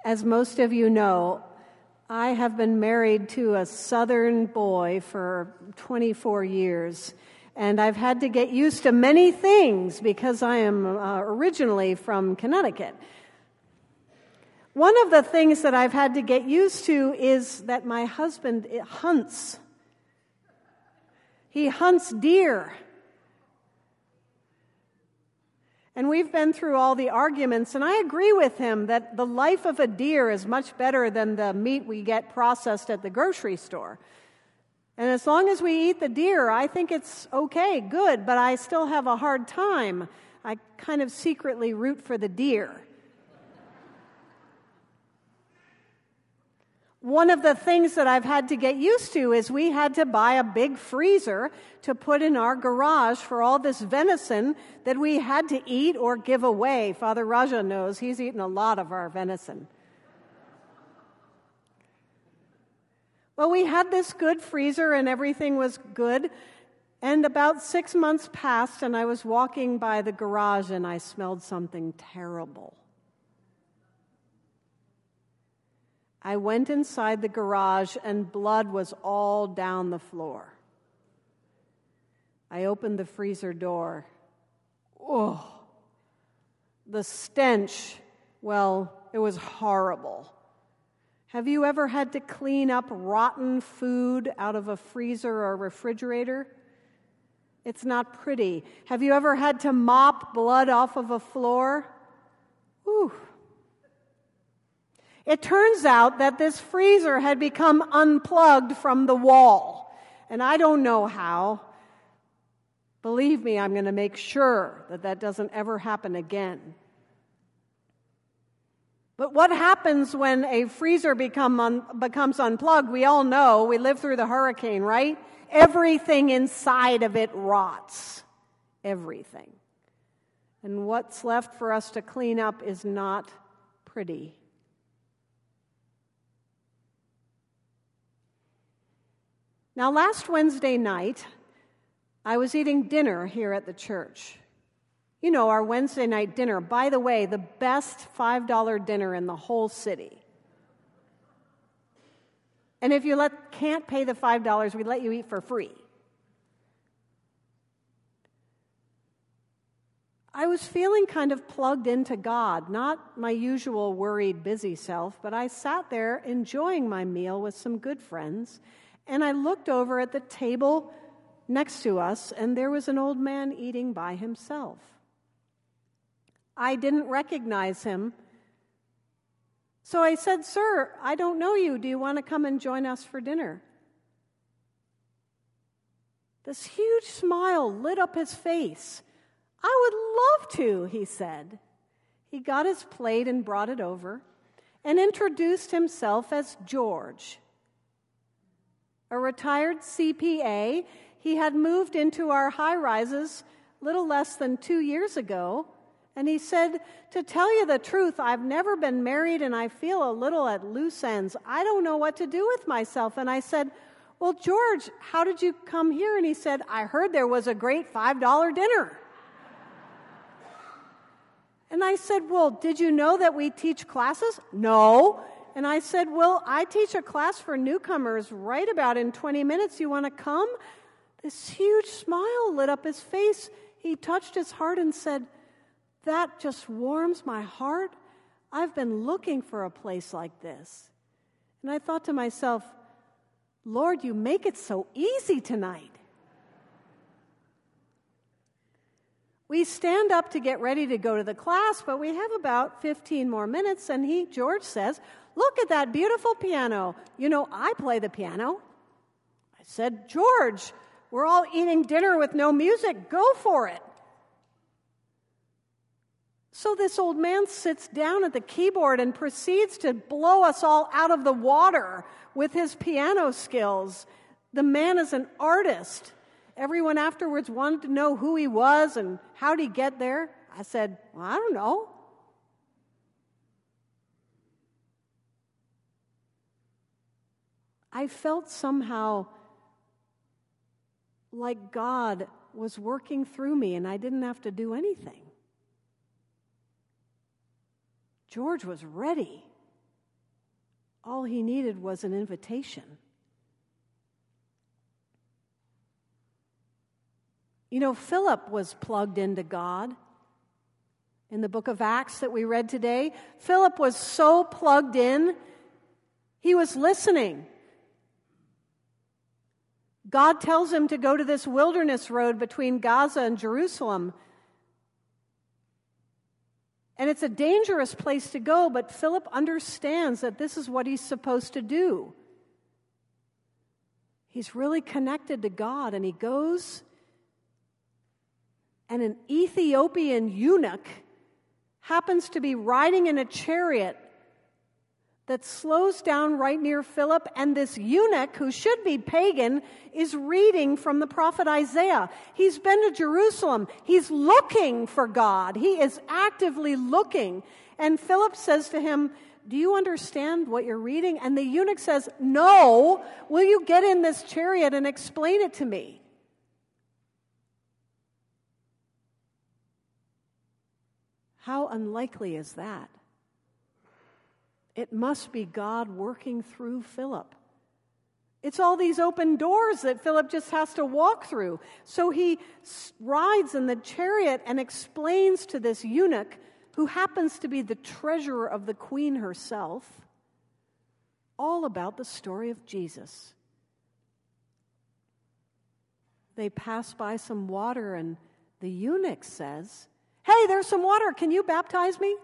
As most of you know, I have been married to a Southern boy for 24 years, and I've had to get used to many things because I am originally from Connecticut. One of the things that I've had to get used to is that my husband hunts. He hunts deer. And we've been through all the arguments, and I agree with him that the life of a deer is much better than the meat we get processed at the grocery store. And as long as we eat the deer, I think it's okay, good, but I still have a hard time. I kind of secretly root for the deer. One of the things that I've had to get used to is we had to buy a big freezer to put in our garage for all this venison that we had to eat or give away. Father Raja knows he's eaten a lot of our venison. Well, we had this good freezer and everything was good. And about 6 months passed and I was walking by the garage and I smelled something terrible. I went inside the garage and blood was all down the floor. I opened the freezer door. Oh, the stench, well, it was horrible. Have you ever had to clean up rotten food out of a freezer or refrigerator? It's not pretty. Have you ever had to mop blood off of a floor? Ooh. It turns out that this freezer had become unplugged from the wall, and I don't know how. Believe me, I'm going to make sure that that doesn't ever happen again. But what happens when a freezer becomes unplugged? We all know, we lived through the hurricane, right? Everything inside of it rots. Everything. And what's left for us to clean up is not pretty. Now, last Wednesday night, I was eating dinner here at the church. You know, our Wednesday night dinner, by the way, the best $5 dinner in the whole city. And if you can't pay the $5, we let you eat for free. I was feeling kind of plugged into God, not my usual worried, busy self, but I sat there enjoying my meal with some good friends. And I looked over at the table next to us, and there was an old man eating by himself. I didn't recognize him. So I said, "Sir, I don't know you. Do you want to come and join us for dinner?" This huge smile lit up his face. "I would love to," he said. He got his plate and brought it over and introduced himself as George. A retired CPA, he had moved into our high-rises little less than 2 years ago, and he said, "To tell you the truth, I've never been married and I feel a little at loose ends. I don't know what to do with myself." And I said, "Well, George, how did you come here?" And he said, "I heard there was a great $5 dinner." And I said, "Well, did you know that we teach classes?" "No." And I said, "Well, I teach a class for newcomers right about in 20 minutes. You want to come?" This huge smile lit up his face. He touched his heart and said, "That just warms my heart. I've been looking for a place like this." And I thought to myself, Lord, you make it so easy tonight. We stand up to get ready to go to the class, but we have about 15 more minutes, and George says, "Look at that beautiful piano. You know, I play the piano." I said, "George, we're all eating dinner with no music. Go for it." So this old man sits down at the keyboard and proceeds to blow us all out of the water with his piano skills. The man is an artist. Everyone afterwards wanted to know who he was and how'd he get there. I said, "Well, I don't know." I felt somehow like God was working through me and I didn't have to do anything. George was ready. All he needed was an invitation. You know, Philip was plugged into God. In the book of Acts that we read today, Philip was so plugged in, he was listening. God tells him to go to this wilderness road between Gaza and Jerusalem. And it's a dangerous place to go, but Philip understands that this is what he's supposed to do. He's really connected to God, and he goes, and an Ethiopian eunuch happens to be riding in a chariot that slows down right near Philip, and this eunuch, who should be pagan, is reading from the prophet Isaiah. He's been to Jerusalem. He's looking for God. He is actively looking. And Philip says to him, "Do you understand what you're reading?" And the eunuch says, "No. Will you get in this chariot and explain it to me?" How unlikely is that? It must be God working through Philip. It's all these open doors that Philip just has to walk through. So he rides in the chariot and explains to this eunuch, who happens to be the treasurer of the queen herself, all about the story of Jesus. They pass by some water, and the eunuch says, "Hey, there's some water. Can you baptize me?"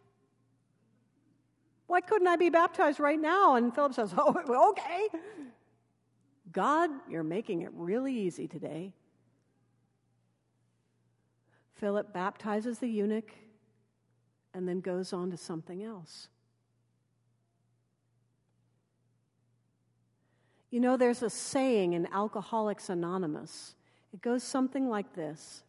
"Why couldn't I be baptized right now?" And Philip says, "Oh, okay. God, you're making it really easy today." Philip baptizes the eunuch and then goes on to something else. You know, there's a saying in Alcoholics Anonymous. It goes something like this: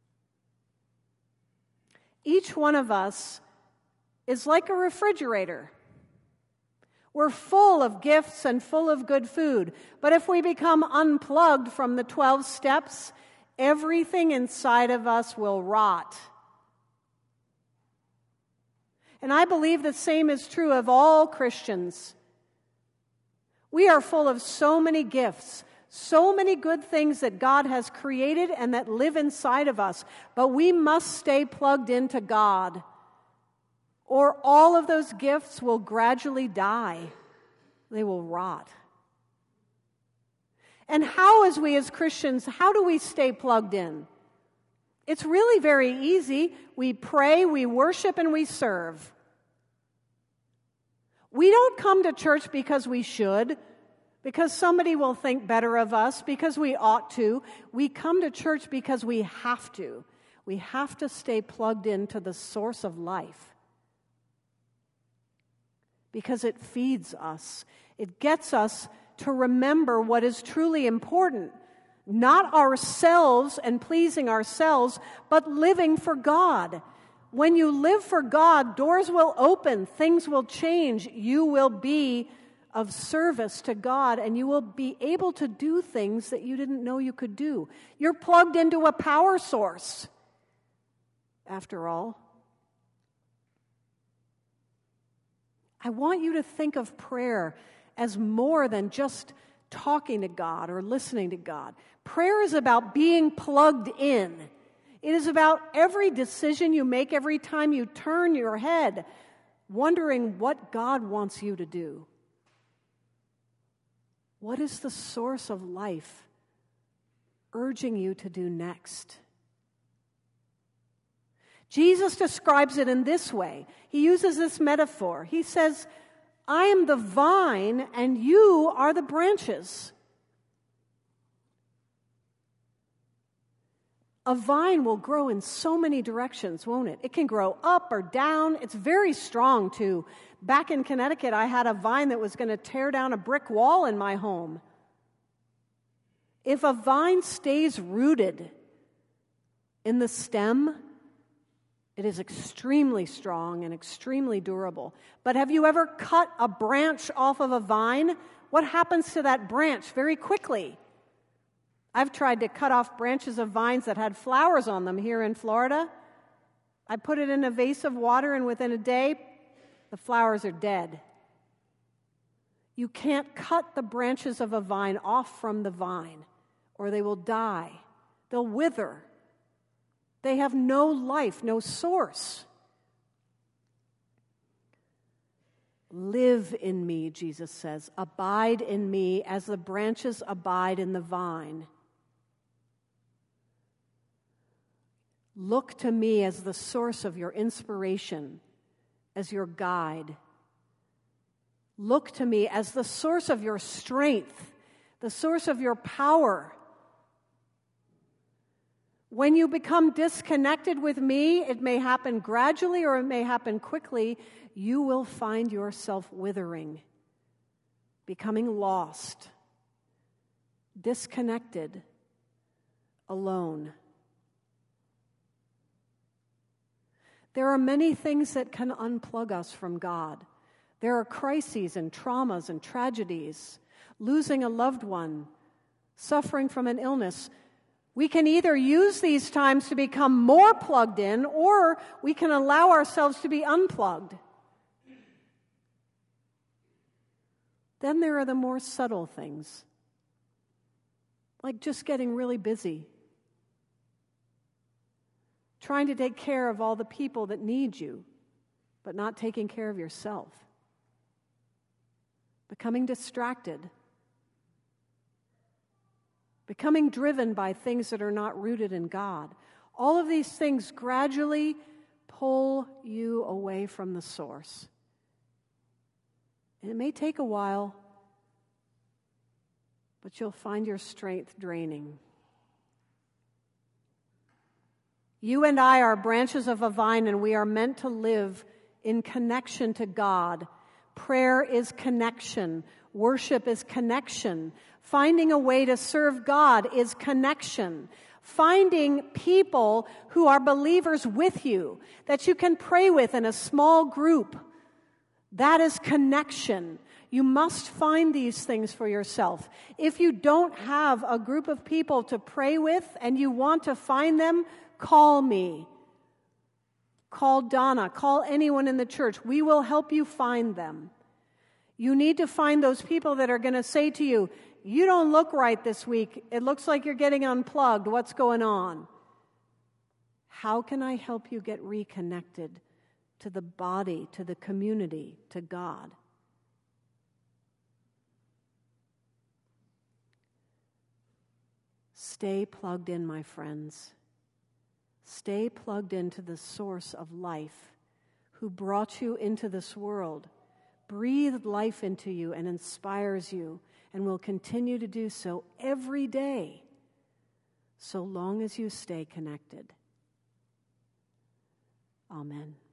each one of us is like a refrigerator. We're full of gifts and full of good food. But if we become unplugged from the 12 steps, everything inside of us will rot. And I believe the same is true of all Christians. We are full of so many gifts, so many good things that God has created and that live inside of us. But we must stay plugged into God, or all of those gifts will gradually die. They will rot. And how, as we as Christians, how do we stay plugged in? It's really very easy. We pray, we worship, and we serve. We don't come to church because we should, because somebody will think better of us, because we ought to. We come to church because we have to. We have to stay plugged into the source of life, because it feeds us. It gets us to remember what is truly important. Not ourselves and pleasing ourselves, but living for God. When you live for God, doors will open, things will change. You will be of service to God, and you will be able to do things that you didn't know you could do. You're plugged into a power source, after all. I want you to think of prayer as more than just talking to God or listening to God. Prayer is about being plugged in. It is about every decision you make, every time you turn your head, wondering what God wants you to do. What is the source of life urging you to do next? Jesus describes it in this way. He uses this metaphor. He says, "I am the vine and you are the branches." A vine will grow in so many directions, won't it? It can grow up or down. It's very strong, too. Back in Connecticut, I had a vine that was going to tear down a brick wall in my home. If a vine stays rooted in the stem, it is extremely strong and extremely durable. But have you ever cut a branch off of a vine? What happens to that branch very quickly? I've tried to cut off branches of vines that had flowers on them here in Florida. I put it in a vase of water, and within a day, the flowers are dead. You can't cut the branches of a vine off from the vine, or they will die. They'll wither. They have no life, no source. Live in me, Jesus says. Abide in me as the branches abide in the vine. Look to me as the source of your inspiration, as your guide. Look to me as the source of your strength, the source of your power. When you become disconnected with me, it may happen gradually or it may happen quickly, you will find yourself withering, becoming lost, disconnected, alone. There are many things that can unplug us from God. There are crises and traumas and tragedies, losing a loved one, suffering from an illness. We can either use these times to become more plugged in, or we can allow ourselves to be unplugged. Then there are the more subtle things, like just getting really busy, trying to take care of all the people that need you, but not taking care of yourself, becoming distracted, becoming driven by things that are not rooted in God. All of these things gradually pull you away from the source. And it may take a while, but you'll find your strength draining. You and I are branches of a vine, and we are meant to live in connection to God. Prayer is connection. Worship is connection. Finding a way to serve God is connection. Finding people who are believers with you, that you can pray with in a small group, that is connection. You must find these things for yourself. If you don't have a group of people to pray with and you want to find them, call me. Call Donna. Call anyone in the church. We will help you find them. You need to find those people that are going to say to you, you don't look right this week. It looks like you're getting unplugged. What's going on? How can I help you get reconnected to the body, to the community, to God? Stay plugged in, my friends. Stay plugged into the source of life, who brought you into this world, breathed life into you and inspires you, and will continue to do so every day, so long as you stay connected. Amen.